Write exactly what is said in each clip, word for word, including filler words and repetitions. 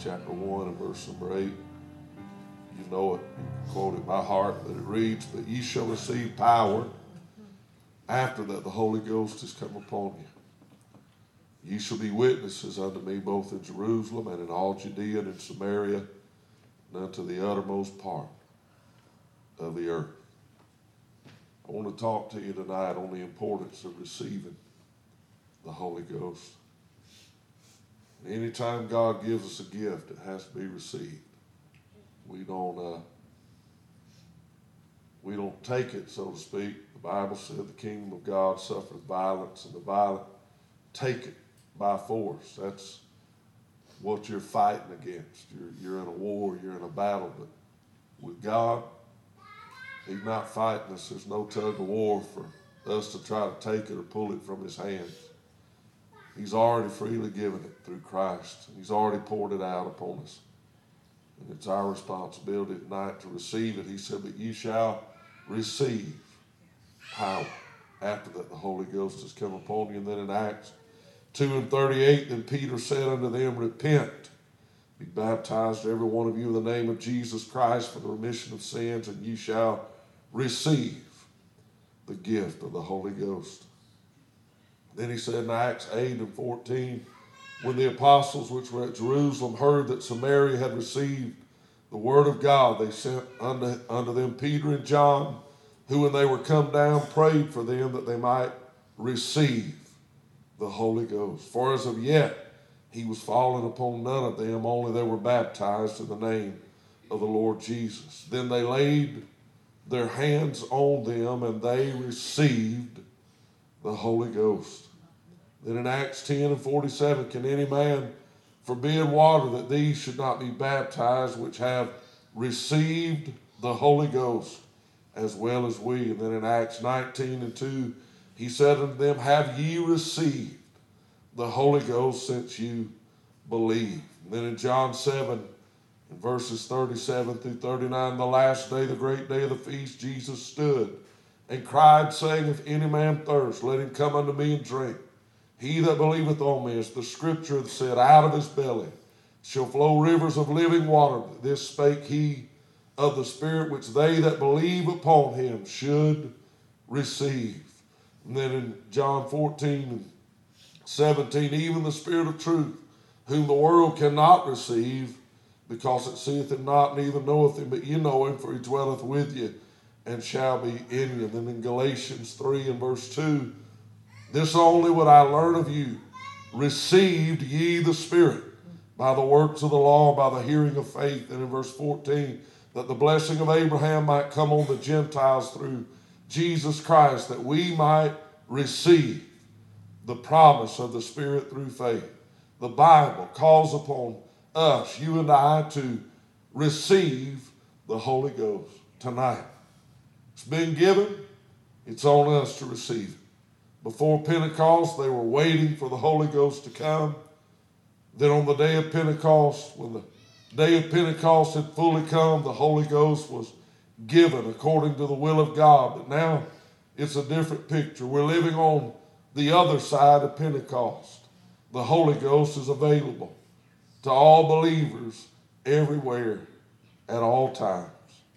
chapter one and verse number eight. You know it, you quote it by heart, but it reads, "But ye shall receive power after that the Holy Ghost is come upon you. Ye shall be witnesses unto me both in Jerusalem and in all Judea and in Samaria and unto the uttermost part of the earth." I want to talk to you tonight on the importance of receiving the Holy Ghost. Anytime God gives us a gift, it has to be received. We don't, uh, we don't take it, so to speak. The Bible said the kingdom of God suffereth violence, and the violent take it by force. That's what you're fighting against. You're, you're in a war, you're in a battle, but with God, He's not fighting us. There's no tug of war for us to try to take it or pull it from His hands. He's already freely given it through Christ. He's already poured it out upon us. And it's our responsibility tonight to receive it. He said, "But ye shall receive power after that the Holy Ghost has come upon you." And then in Acts two and thirty-eight, "Then Peter said unto them, Repent, be baptized every one of you in the name of Jesus Christ for the remission of sins, and ye shall receive the gift of the Holy Ghost." Then he said in Acts eight and fourteen, "When the apostles which were at Jerusalem heard that Samaria had received the word of God, they sent unto, unto them Peter and John, who when they were come down prayed for them that they might receive the Holy Ghost. For as of yet he was fallen upon none of them, only they were baptized in the name of the Lord Jesus. Then they laid their hands on them, and they received the Holy Ghost." Then in Acts ten and forty-seven, "Can any man forbid water that these should not be baptized, which have received the Holy Ghost, as well as we?" And then in Acts nineteen and two, he said unto them, "Have ye received the Holy Ghost since you believe?" And then in John seven, in verses thirty-seven through thirty-nine, "The last day, the great day of the feast, Jesus stood and cried, saying, If any man thirst, let him come unto me and drink. He that believeth on me, as the scripture hath said, out of his belly shall flow rivers of living water. This spake he of the Spirit, which they that believe upon him should receive." And then in John fourteen and seventeen, "Even the Spirit of truth, whom the world cannot receive, because it seeth him not, neither knoweth him, but ye know him, for he dwelleth with you, and shall be in you." And then in Galatians three and verse two, "This only would I learn of you, received ye the Spirit by the works of the law, by the hearing of faith?" And in verse fourteen, "That the blessing of Abraham might come on the Gentiles through Jesus Christ, that we might receive the promise of the Spirit through faith." The Bible calls upon us, you and I, to receive the Holy Ghost tonight. It's been given. It's on us to receive it. Before Pentecost, they were waiting for the Holy Ghost to come. Then on the day of Pentecost, when the day of Pentecost had fully come, the Holy Ghost was given according to the will of God. But now it's a different picture. We're living on the other side of Pentecost. The Holy Ghost is available to all believers everywhere at all times.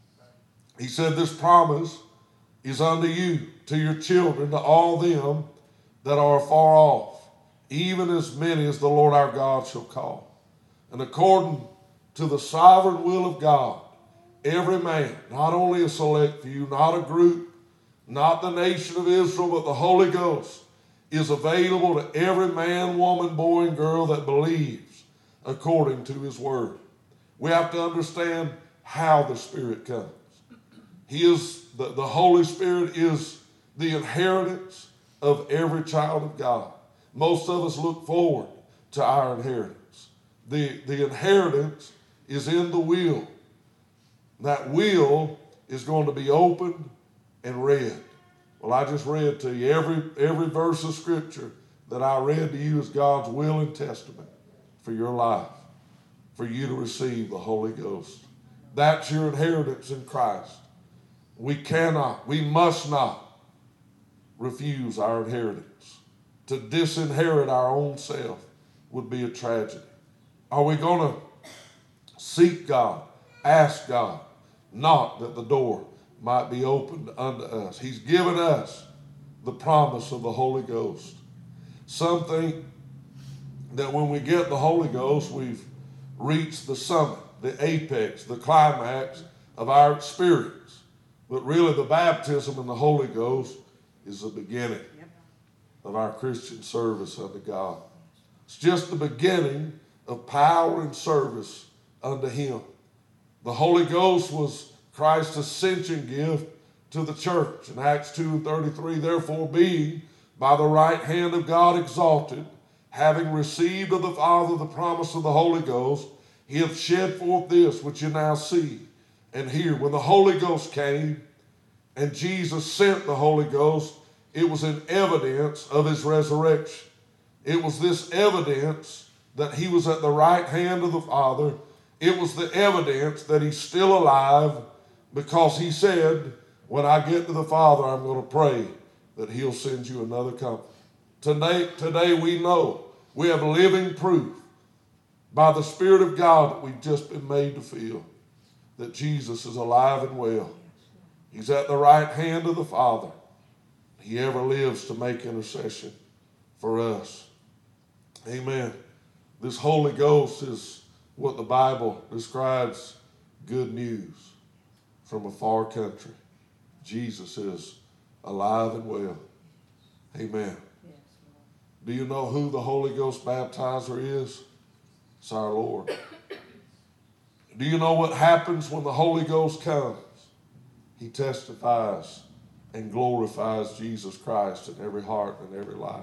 He said, "This promise is unto you, to your children, to all them that are afar off, even as many as the Lord our God shall call." And according to the sovereign will of God, every man, not only a select few, not a group, not the nation of Israel, but the Holy Ghost is available to every man, woman, boy, and girl that believes according to his word. We have to understand how the Spirit comes. He is, the, the Holy Spirit is the inheritance of every child of God. Most of us look forward to our inheritance. The, the inheritance is in the will. That will is going to be opened and read. Well, I just read to you every, every verse of Scripture that I read to you is God's will and testament for your life, for you to receive the Holy Ghost. That's your inheritance in Christ. We cannot, we must not refuse our inheritance. To disinherit our own self would be a tragedy. Are we going to Seek God. Ask God. Knock that the door might be opened unto us. He's given us the promise of the Holy Ghost. Some think that when we get the Holy Ghost, we've reached the summit, the apex, the climax of our experience. But really, the baptism in the Holy Ghost is the beginning of our Christian service unto God. It's just the beginning of power and service unto Him. The Holy Ghost was Christ's ascension gift to the church. In Acts two and thirty-three, therefore being by the right hand of God exalted, having received of the Father the promise of the Holy Ghost, He hath shed forth this which you now see and hear. When the Holy Ghost came and Jesus sent the Holy Ghost, it was in evidence of His resurrection. It was this evidence that He was at the right hand of the Father. It was the evidence that He's still alive, because He said, when I get to the Father, I'm going to pray that He'll send you another comforter. Today, today we know, we have living proof by the Spirit of God that we've just been made to feel that Jesus is alive and well. He's at the right hand of the Father. He ever lives to make intercession for us. Amen. This Holy Ghost is what the Bible describes good news from a far country. Jesus is alive and well. Amen. Yes, do you know who the Holy Ghost baptizer is? It's our Lord. Do you know what happens when the Holy Ghost comes? He testifies and glorifies Jesus Christ in every heart and every life.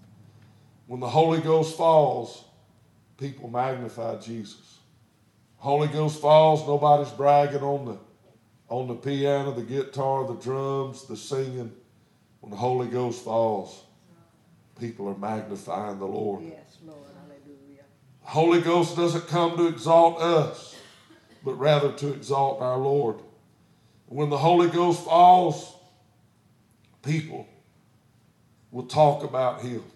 When the Holy Ghost falls, people magnify Jesus. Holy Ghost falls, nobody's bragging on the on the piano, the guitar, the drums, the singing. When the Holy Ghost falls, people are magnifying the Lord. Yes, Lord, hallelujah. The Holy Ghost doesn't come to exalt us, but rather to exalt our Lord. When the Holy Ghost falls, people will talk about Him.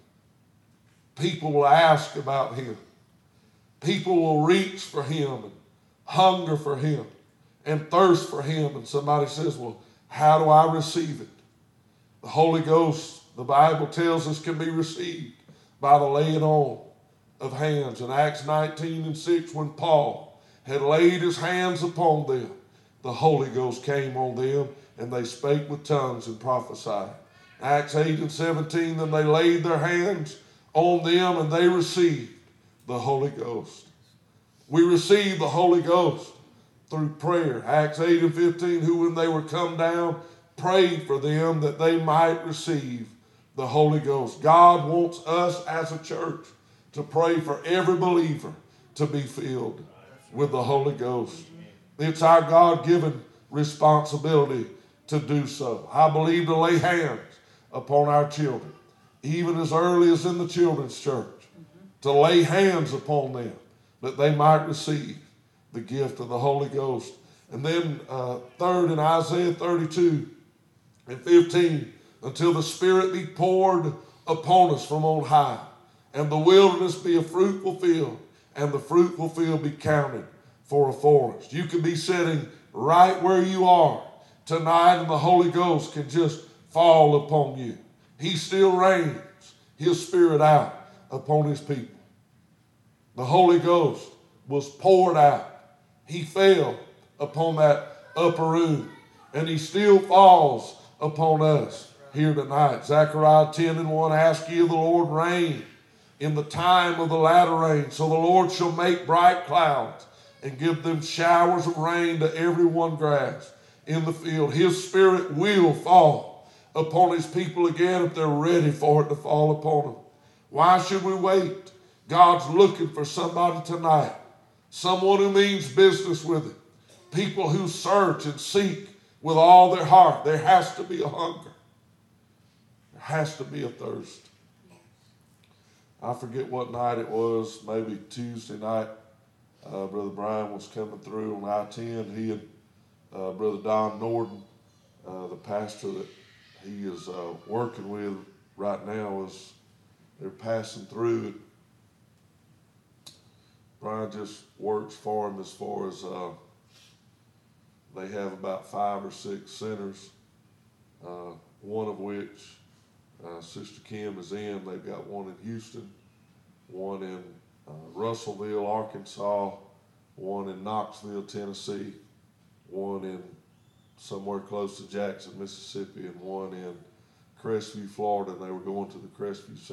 People will ask about Him. People will reach for Him and hunger for Him and thirst for Him. And somebody says, well, how do I receive it? The Holy Ghost, the Bible tells us, can be received by the laying on of hands. In Acts nineteen and six, when Paul had laid his hands upon them, the Holy Ghost came on them, and they spake with tongues and prophesied. Acts eight and seventeen, then they laid their hands on them, and they received the Holy Ghost. We received the Holy Ghost through prayer. Acts eight and fifteen, who when they were come down, prayed for them that they might receive the Holy Ghost. God wants us as a church to pray for every believer to be filled with the Holy Ghost. It's our God-given responsibility to do so. I believe to lay hands upon our children, even as early as in the children's church, mm-hmm. to lay hands upon them that they might receive the gift of the Holy Ghost. And then uh, third, in Isaiah thirty-two and fifteen, until the Spirit be poured upon us from on high, and the wilderness be a fruitful field, and the fruitful field be counted for a forest. You can be sitting right where you are tonight, and the Holy Ghost can just fall upon you. He still rains His Spirit out upon His people. The Holy Ghost was poured out. He fell upon that upper room, and He still falls upon us here tonight. Zechariah ten and one, ask ye of the Lord rain in the time of the latter rain. So the Lord shall make bright clouds and give them showers of rain to every one grass in the field. His Spirit will fall upon His people again if they're ready for it to fall upon them. Why should we wait? God's looking for somebody tonight, someone who means business with Him, people who search and seek with all their heart. There has to be a hunger. There has to be a thirst. I forget what night it was, maybe Tuesday night. Uh, Brother Brian was coming through on I ten. He and uh, Brother Don Norton, uh, the pastor that he is uh, working with right now, is they're passing through it. Brian just works for him as far as uh, they have about five or six centers, uh, one of which uh, Sister Kim is in. They've got one in Houston, one in uh, Russellville, Arkansas, one in Knoxville, Tennessee, one in somewhere close to Jackson, Mississippi, and one in Crestview, Florida. And they were going to the Crestview Center